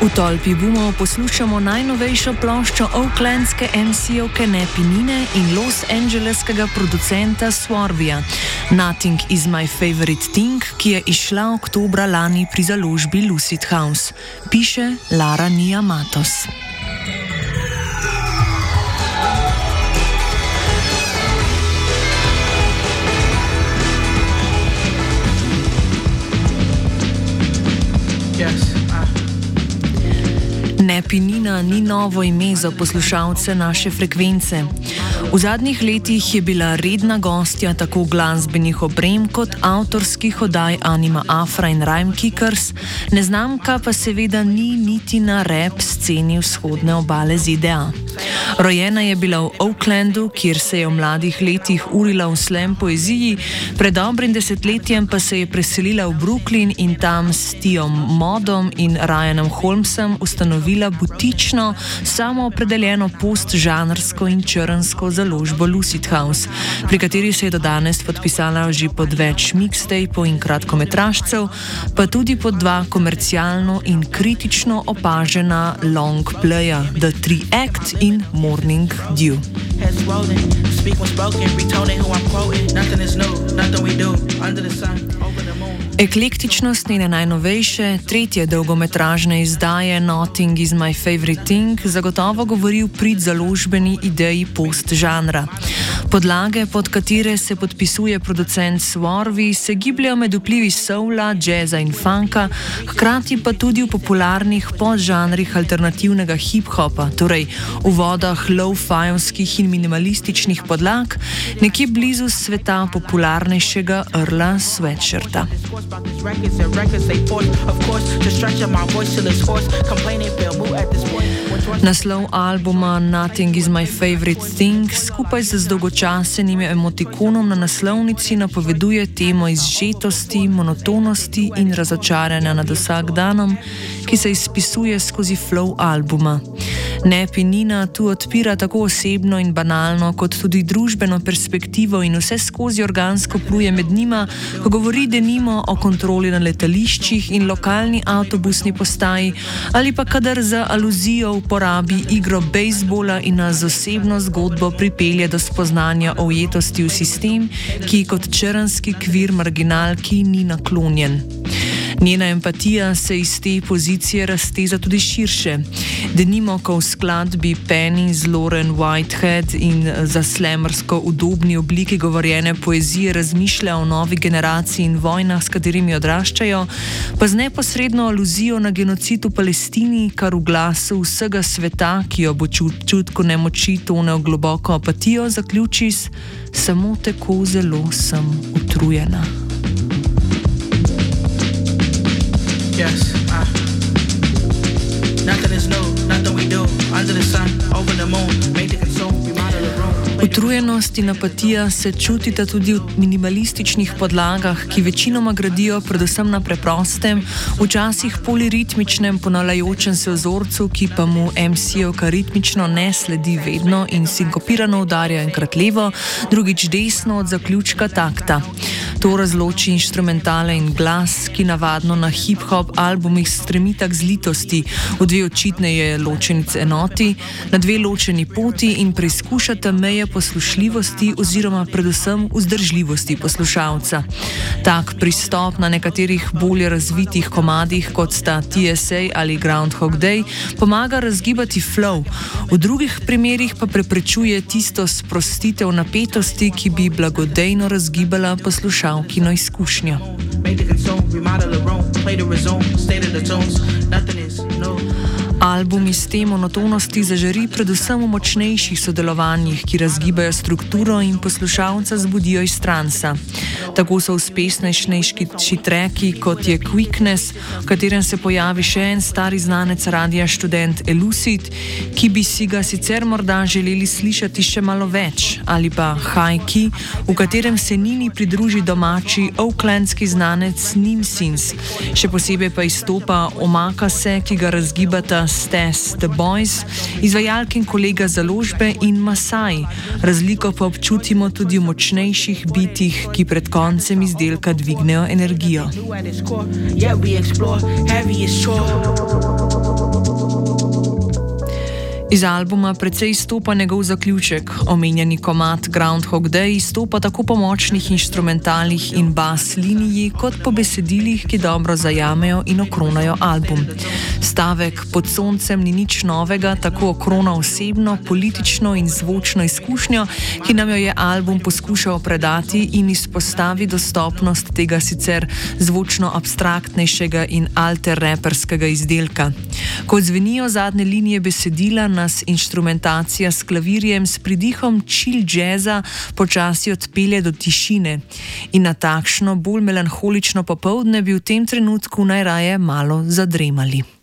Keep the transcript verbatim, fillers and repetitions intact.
V Tolpi Boomov poslušamo najnovejšo ploščo oaklandske em ce-ovke Nepi Nine in Los Angeleskega producenta Swarvija Nothing is my favorite thing, ki je izšla oktobra lani pri založbi Lucid House. Piše Lara Nia Matos. Nepi Nina ni novo ime za poslušalce naše frekvence. V zadnjih letih je bila redna gostja tako glasbenih oprem kot avtorskih oddaj Anima Afra in Rhyme Kickers, neznamka pa seveda ni niti na rap sceni vzhodne obale Z D A. Rojena je bila v Oaklandu, kjer se je v mladih letih urila v slam poeziji, pred dobrim desetletjem pa se je preselila v Brooklyn in tam s Tiom Modom in Ryanom Holmesom ustanovila butično, samoopredeljeno postžanrsko in črnsko založbo Lucid House, pri kateri se je do danes podpisala že pod več mixtapov in kratkometražcev, pa tudi pod dva komercialno in kritično opažena long playa, The Three Act in Morning Dew. Eklektičnost njene najnovejše, tretje dolgometražne izdaje Nothing is my favorite thing zagotovo govori v prid založbeni ideji postžanra. Podlage, pod katere se podpisuje producent Swarvy, se gibljajo med vplivi soula, jazza in funka, hkrati pa tudi v popularnih podžanrih alternativnega hip-hopa, torej v vodah low-fajovskih in minimalističnih podlag, nekje blizu sveta popularnejšega Earla Sweatshirta. Naslov albuma Nothing is my favorite thing skupaj z dolgočasenim emotikonom na naslovnici napoveduje temo izžetosti, monotonosti in razočaranja nad vsakdanom, ki se izpisuje skozi flow albuma. Nepi Nina tu odpira tako osebno in banalno kot tudi družbeno perspektivo in vse skozi organsko pluje med njima, ko govori denimo o kontroli na letališčih in lokalni avtobusni postaji ali pa kadar za aluzijo uporabi igro bejzbola in nas z osebno zgodbo pripelje do spoznanja o ujetosti v sistem, ki kot črnski kvir marginalki ni naklonjen. Njena empatija se iz te pozicije razteza tudi širše. Denimo, ko v skladbi Penny z Lauren Whitehead in za slamersko udobni obliki govorjene poezije razmišlja o novi generaciji in vojnah, s katerimi odraščajo, pa z neposredno aluzijo na genocid v Palestini, kar v glasu vsega sveta, ki jo bo čutku nemoči tone v globoko apatijo, zaključi s samo tako zelo sem utrujena. Yes, uh, nothing is new, nothing we do, under the sun, over the moon, made to consume, we model the room. Utrujenost in apatija se čutita tudi v minimalističnih podlagah, ki večinoma gradijo predvsem na preprostem, včasih poliritmičnem ponavljajočem se vzorcu, ki pa mu em ce-ovka ritmično ne sledi vedno in sinkopirano udarja enkrat levo, drugič desno od zaključka takta. To razloči inštrumentale in glas, ki navadno na hip-hop albumih stremita k zlitosti, v dve očitneje ločenic enoti, na dve ločeni poti in preizkušata meje poslušljivosti oziroma predvsem vzdržljivosti poslušalca. Tak pristop na nekaterih bolje razvitih komadih, kot sta T S A ali Groundhog Day, pomaga razgibati flow, v drugih primerih pa preprečuje tisto sprostitev napetosti, ki bi blagodejno razgibala poslušalkino izkušnjo. Album iz te monotonosti zažari predvsem v močnejših sodelovanjih, ki razgibajo strukturo in poslušalca zbudijo iz transa. Tako so uspešnejši treki, kot je Quickness, v katerem se pojavi še en stari znanec radia študent Elucid, ki bi si ga sicer morda želeli slišati še malo več, ali pa High Key, v katerem se Nini pridruži domači oaklandski znanec Nim Sins. Še posebej pa izstopa Omaka se, ki ga razgibata Stas The Boys, izvajalkin kolega založbe in Masai. Razliko pa občutimo tudi v močnejših bitih, ki pred koncem izdelka dvignejo energijo. Iz albuma precej izstopa njegov zaključek. Omenjeni komad Groundhog Day izstopa tako po močnih inštrumentalnih in bas liniji, kot po besedilih, ki dobro zajamejo in okronajo album. Stavek Pod soncem ni nič novega tako okrona osebno, politično in zvočno izkušnjo, ki nam jo je album poskušal predati in izpostavi dostopnost tega sicer zvočno abstraktnejšega in alter reperskega izdelka. Ko zvenijo zadnje linije besedila, nas inštrumentacija s klavirjem s pridihom chill jazza počasi odpelje do tišine in na takšno bolj melanholično popoldne bi v tem trenutku najraje malo zadremali.